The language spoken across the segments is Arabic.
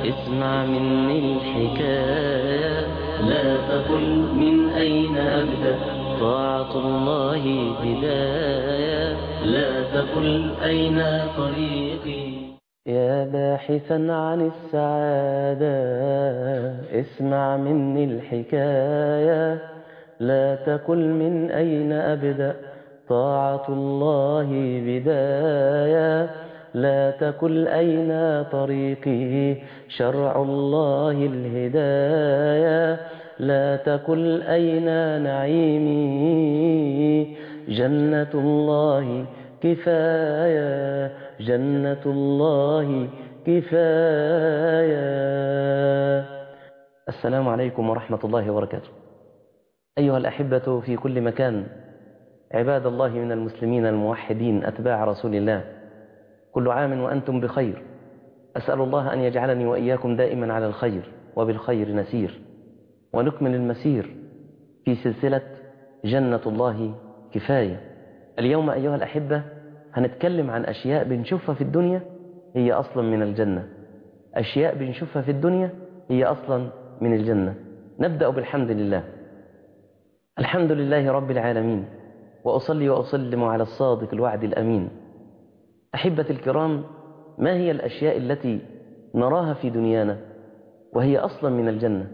اسمع مني الحكاية، لا تقل من أين أبدأ، طاعة الله بداية، لا تقل أين طريقي. يا باحثا عن السعادة، اسمع مني الحكاية، لا تقل من أين أبدأ، طاعة الله بداية، لا تقل أين طريقي، شرع الله الهداية، لا تقل أين نعيمي، جنة الله كفاية، جنة الله كفاية. السلام عليكم ورحمة الله وبركاته. أيها الأحبة في كل مكان، عباد الله من المسلمين الموحدين أتباع رسول الله، كل عام وأنتم بخير. أسأل الله أن يجعلني وإياكم دائما على الخير وبالخير نسير، ونكمل المسير في سلسلة جنة الله كفاية. اليوم أيها الأحبة هنتكلم عن أشياء بنشوفها في الدنيا هي أصلا من الجنة، أشياء بنشوفها في الدنيا هي أصلا من الجنة. نبدأ بالحمد لله. الحمد لله رب العالمين، وأصلي وأسلم على الصادق الوعد الأمين. أحبة الكرام، ما هي الأشياء التي نراها في دنيانا وهي أصلا من الجنة؟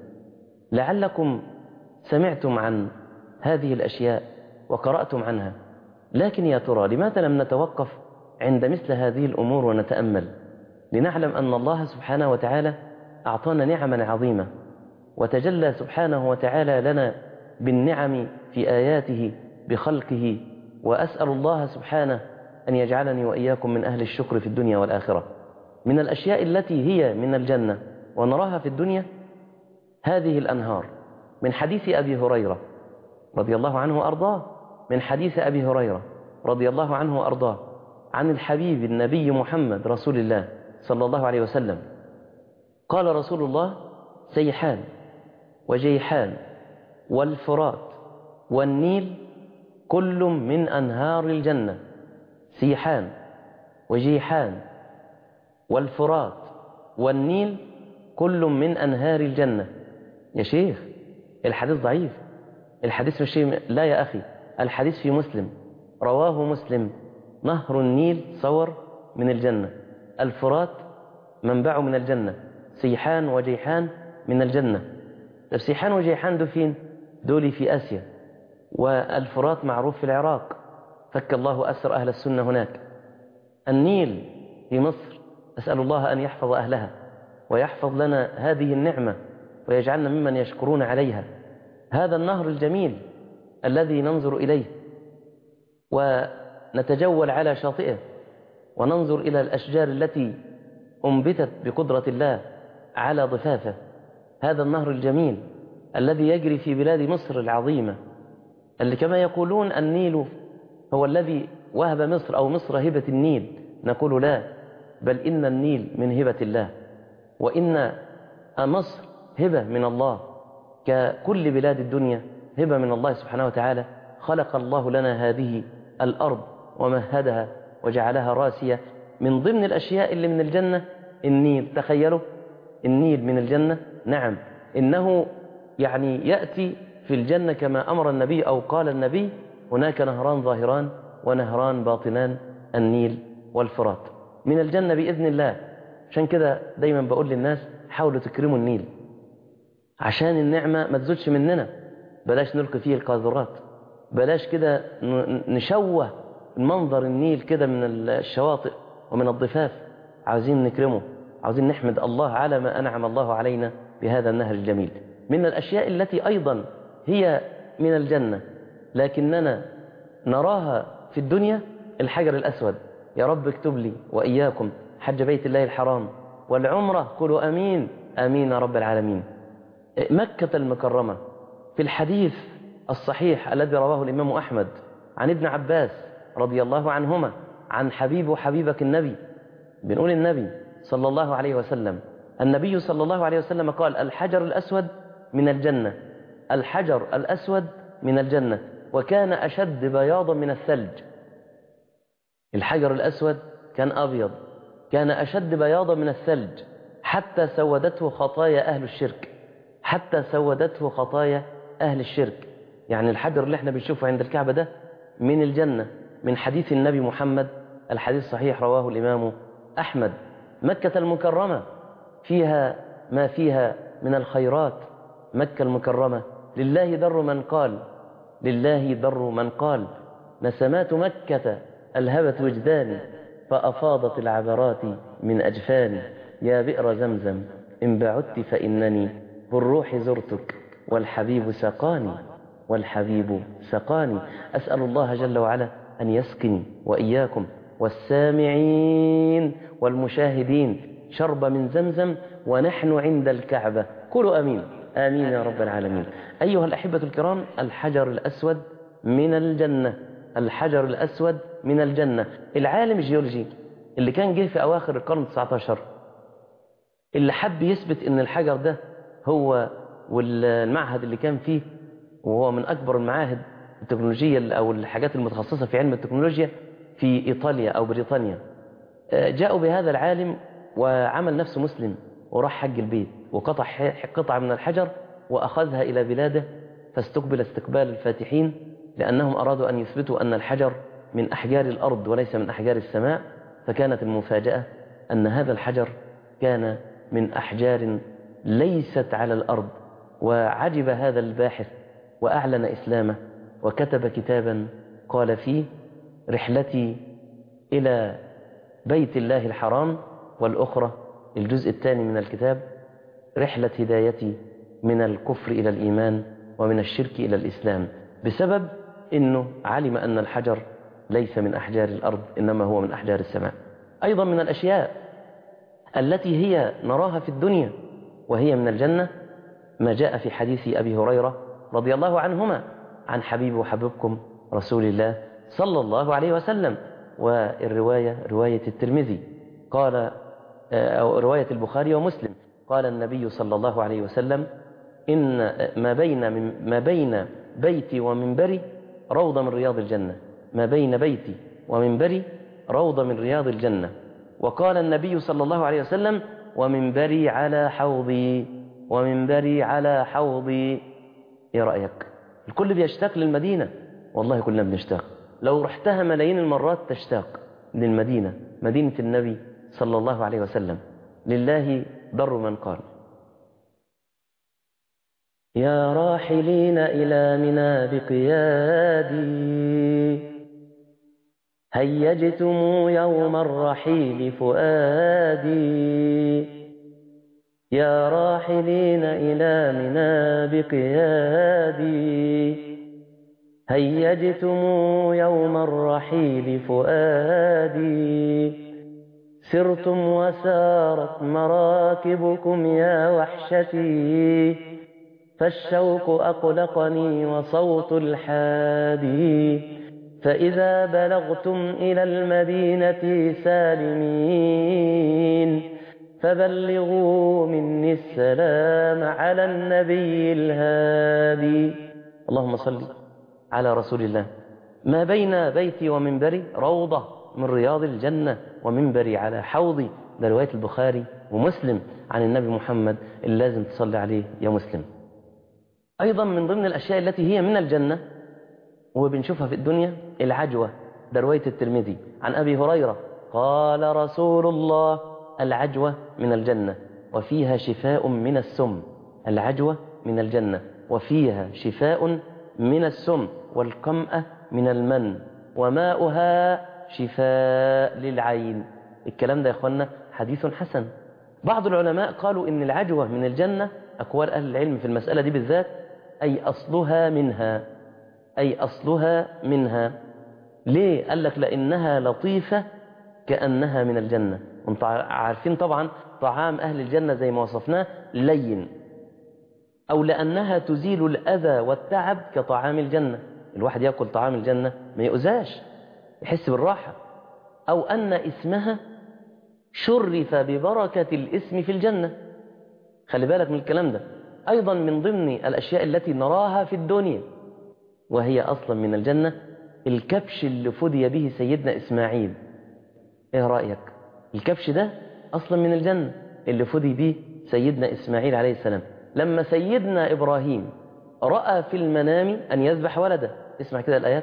لعلكم سمعتم عن هذه الأشياء وقرأتم عنها، لكن يا ترى لماذا لم نتوقف عند مثل هذه الأمور ونتأمل لنعلم أن الله سبحانه وتعالى أعطانا نعما عظيمة، وتجلى سبحانه وتعالى لنا بالنعم في آياته بخلقه. وأسأل الله سبحانه أن يجعلني وإياكم من أهل الشكر في الدنيا والآخرة. من الأشياء التي هي من الجنة ونراها في الدنيا هذه الأنهار، من حديث أبي هريرة رضي الله عنه وأرضاه، من حديث أبي هريرة رضي الله عنه وأرضاه عن الحبيب النبي محمد رسول الله صلى الله عليه وسلم قال رسول الله: سيحان وجيحان والفرات والنيل كل من أنهار الجنة. سيحان وجيحان والفرات والنيل كل من أنهار الجنة. يا شيخ الحديث ضعيف، الحديث مش شيء. لا يا أخي، الحديث في مسلم، رواه مسلم. نهر النيل صور من الجنة، الفرات منبع من الجنة، سيحان وجيحان من الجنة. طب سيحان وجيحان دول فين؟ دول في آسيا، والفرات معروف في العراق، فك الله أسر أهل السنة هناك. النيل في مصر، أسأل الله أن يحفظ أهلها ويحفظ لنا هذه النعمة ويجعلنا ممن يشكرون عليها. هذا النهر الجميل الذي ننظر إليه ونتجول على شاطئه وننظر إلى الأشجار التي أنبتت بقدرة الله على ضفافه. هذا النهر الجميل الذي يجري في بلاد مصر العظيمة، اللي كما يقولون النيل هو الذي وهب مصر، أو مصر هبة النيل. نقول لا، بل إن النيل من هبة الله، وإن مصر هبة من الله، ككل بلاد الدنيا هبة من الله سبحانه وتعالى. خلق الله لنا هذه الأرض ومهدها وجعلها راسية. من ضمن الأشياء اللي من الجنة النيل. تخيلوا، النيل من الجنة. نعم، إنه يعني يأتي في الجنة كما أمر النبي أو قال النبي: هناك نهران ظاهران ونهران باطنان، النيل والفرات من الجنة بإذن الله. عشان كده دايما بقول للناس: حاولوا تكرموا النيل عشان النعمة ما تزودش مننا. بلاش نلقي فيه القاذورات، بلاش كده نشوه منظر النيل كده من الشواطئ ومن الضفاف. عاوزين نكرمه، عاوزين نحمد الله على ما أنعم الله علينا بهذا النهر الجميل. من الأشياء التي أيضا هي من الجنة لكننا نراها في الدنيا الحجر الأسود. يا رب اكتب لي وإياكم حج بيت الله الحرام والعمرة، قولوا أمين أمين يا رب العالمين. مكة المكرمة، في الحديث الصحيح الذي رواه الإمام أحمد عن ابن عباس رضي الله عنهما عن حبيب وحبيبك النبي، بنقول النبي صلى الله عليه وسلم، النبي صلى الله عليه وسلم قال: الحجر الأسود من الجنة، الحجر الأسود من الجنة، وكان أشد بياضا من الثلج. الحجر الأسود كان أبيض، كان أشد بياضا من الثلج. حتى سودته خطايا أهل الشرك، حتى سودته خطايا أهل الشرك. يعني الحجر اللي احنا بنشوفه عند الكعبة ده من الجنة، من حديث النبي محمد، الحديث صحيح رواه الإمام أحمد. مكة المكرمة فيها ما فيها من الخيرات. مكة المكرمة لله در من قال، لله در من قال نسمات مكة ألهبت وجداني، فأفاضت العبرات من أجفاني، يا بئر زمزم إن بعدت فإنني بالروح زرتك والحبيب سقاني، والحبيب سقاني. أسأل الله جل وعلا أن يسقني وإياكم والسامعين والمشاهدين شرب من زمزم ونحن عند الكعبة. قولوا آمين. آمين يا رب العالمين. أيها الأحبة الكرام، الحجر الأسود من الجنة، الحجر الأسود من الجنة. العالم الجيولوجي اللي كان جه في أواخر القرن 19 اللي حب يثبت أن الحجر ده هو، والمعهد اللي كان فيه وهو من أكبر المعاهد التكنولوجية أو الحاجات المتخصصة في علم التكنولوجيا في إيطاليا أو بريطانيا، جاءوا بهذا العالم وعمل نفسه مسلم وراح حج البيت وقطع قطعة من الحجر وأخذها إلى بلاده، فاستقبل استقبال الفاتحين، لأنهم أرادوا أن يثبتوا أن الحجر من أحجار الأرض وليس من أحجار السماء. فكانت المفاجأة أن هذا الحجر كان من أحجار ليست على الأرض. وعجب هذا الباحث وأعلن إسلامه وكتب كتابا قال فيه: رحلتي إلى بيت الله الحرام، والأخرى الجزء الثاني من الكتاب: رحلة هدايتي من الكفر إلى الإيمان ومن الشرك إلى الإسلام، بسبب أنه علم أن الحجر ليس من أحجار الأرض إنما هو من أحجار السماء. أيضا من الأشياء التي هي نراها في الدنيا وهي من الجنة ما جاء في حديث أبي هريرة رضي الله عنهما عن حبيب وحبيبكم رسول الله صلى الله عليه وسلم. والرواية رواية الترمذي قال، أو رواية البخاري ومسلم، قال النبي صلى الله عليه وسلم: إن ما بين بيتي ومنبري روضة من رياض الجنة، ما بين بيتي ومنبري روضة من رياض الجنة. وقال النبي صلى الله عليه وسلم: ومنبري على حوضي، ومنبري على حوضي. ايه رأيك؟ الكل بيشتاق للمدينة، والله كلنا بنشتاق، لو رحتها ملايين المرات تشتاق للمدينة، مدينة النبي صلى الله عليه وسلم. لله در من قال: يا راحلين إلى منى بقيادي، هيجتم يوم الرحيل فؤادي. يا راحلين إلى منى بقيادي، هيجتم يوم الرحيل فؤادي. سرتم وسارت مراكبكم يا وحشتي، فالشوق أقلقني وصوت الحادي. فإذا بلغتم إلى المدينة سالمين، فبلغوا مني السلام على النبي الهادي. اللهم صل على رسول الله. ما بين بيتي ومنبري روضة من رياض الجنة، ومنبري على حوضي. ده رواية البخاري ومسلم عن النبي محمد اللي لازم تصلي عليه يا مسلم. أيضا من ضمن الأشياء التي هي من الجنة وبنشوفها في الدنيا العجوة. ده رواية الترمذي عن أبي هريرة قال رسول الله: العجوة من الجنة وفيها شفاء من السم. العجوة من الجنة وفيها شفاء من السم، والقمأة من المن، وماؤها شفاء للعين. الكلام ده يا أخوانا حديث حسن. بعض العلماء قالوا إن العجوة من الجنة، أقوال أهل العلم في المسألة دي بالذات، أي أصلها منها، أي أصلها منها. ليه؟ قال لك لأنها لطيفة كأنها من الجنة. وانتم عارفين طبعا طعام أهل الجنة زي ما وصفناه لين، أو لأنها تزيل الأذى والتعب كطعام الجنة. الواحد يأكل طعام الجنة ما يؤذاش، يحس بالراحة. أو أن اسمها شرف ببركة الاسم في الجنة. خلي بالك من الكلام ده. أيضا من ضمن الأشياء التي نراها في الدنيا وهي أصلا من الجنة الكبش اللي فدي به سيدنا إسماعيل. إيه رأيك؟ الكبش ده أصلا من الجنة، اللي فدي به سيدنا إسماعيل عليه السلام. لما سيدنا إبراهيم رأى في المنام أن يذبح ولده، اسمع كده الآيات: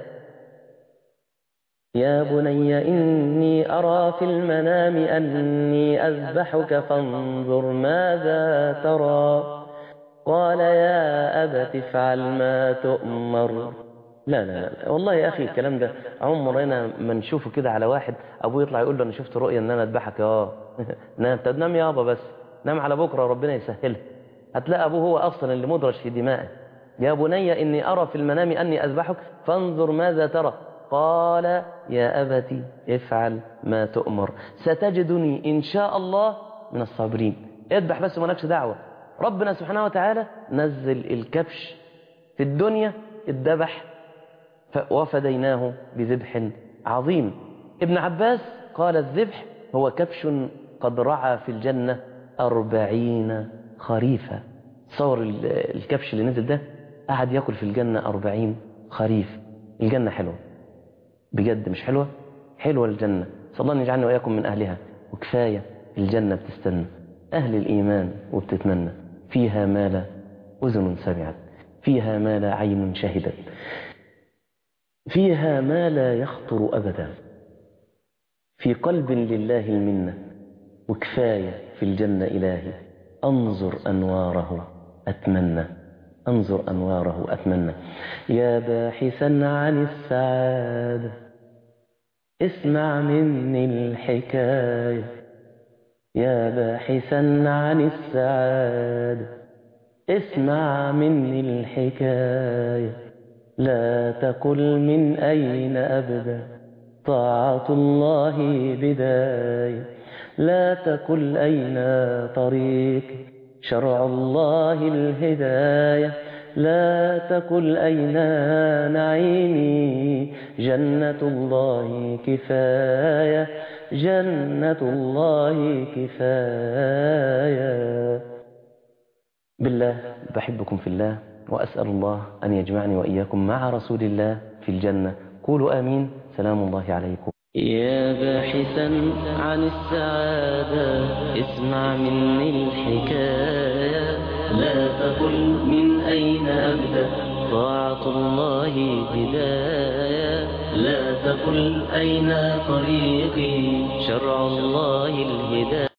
يا بني إني أرى في المنام أني أذبحك فانظر ماذا ترى. قال يا أبت افعل ما تؤمر. لا لا لا والله يا أخي الكلام ده عمرنا ما نشوفه كده على واحد أبوه يطلع يقول له أنا شفت رؤيا أن أنا أذبحك. نام. طب نام يابا، بس نام على بكرة ربنا يسهلها. هتلاقي أبوه هو أصلا اللي مدرج في دمائه. يا بني إني أرى في المنام أني أذبحك فانظر ماذا ترى. قال يا أبت افعل ما تؤمر ستجدني إن شاء الله من الصابرين. اذبح بس ومالكش دعوة. ربنا سبحانه وتعالى نزل الكبش في الدنيا، الذبح وفديناه بذبح عظيم. ابن عباس قال الذبح هو كبش قد رعى في الجنة 40 خريفا. صور الكبش اللي نزل ده قعد يأكل في الجنة 40 خريف. الجنة حلوة بجد، مش حلوة؟ حلوة الجنة. صلى الله أن يجعلنا وإياكم من أهلها. وكفاية الجنة بتستنى أهل الإيمان وبتتمنى. فيها ما لا أذن سمعت، فيها ما لا عين شهدت، فيها ما لا يخطر أبدا، في قلب لله المنة. وكفاية في الجنة إلهي أنظر أنواره أتمنى، أنظر أنواره أتمنى. يا باحثا عن السعادة اسمع مني الحكاية. يا باحثا عن السعادة اسمع مني الحكاية. لا تقل من أين أبدأ طاعة الله بداية. لا تقل أين طريق شرع الله الهداية. لا تقل أين نعيمي جنة الله كفاية. جنة الله كفاية. بالله بحبكم في الله، وأسأل الله أن يجمعني وإياكم مع رسول الله في الجنة. قولوا آمين. سلام الله عليكم. يا باحثا عن السعادة اسمع مني الحكاية. لا تقل من أين أبدأ طاعة الله بداية. لا تقل أين طريقي شرع الله الهداية.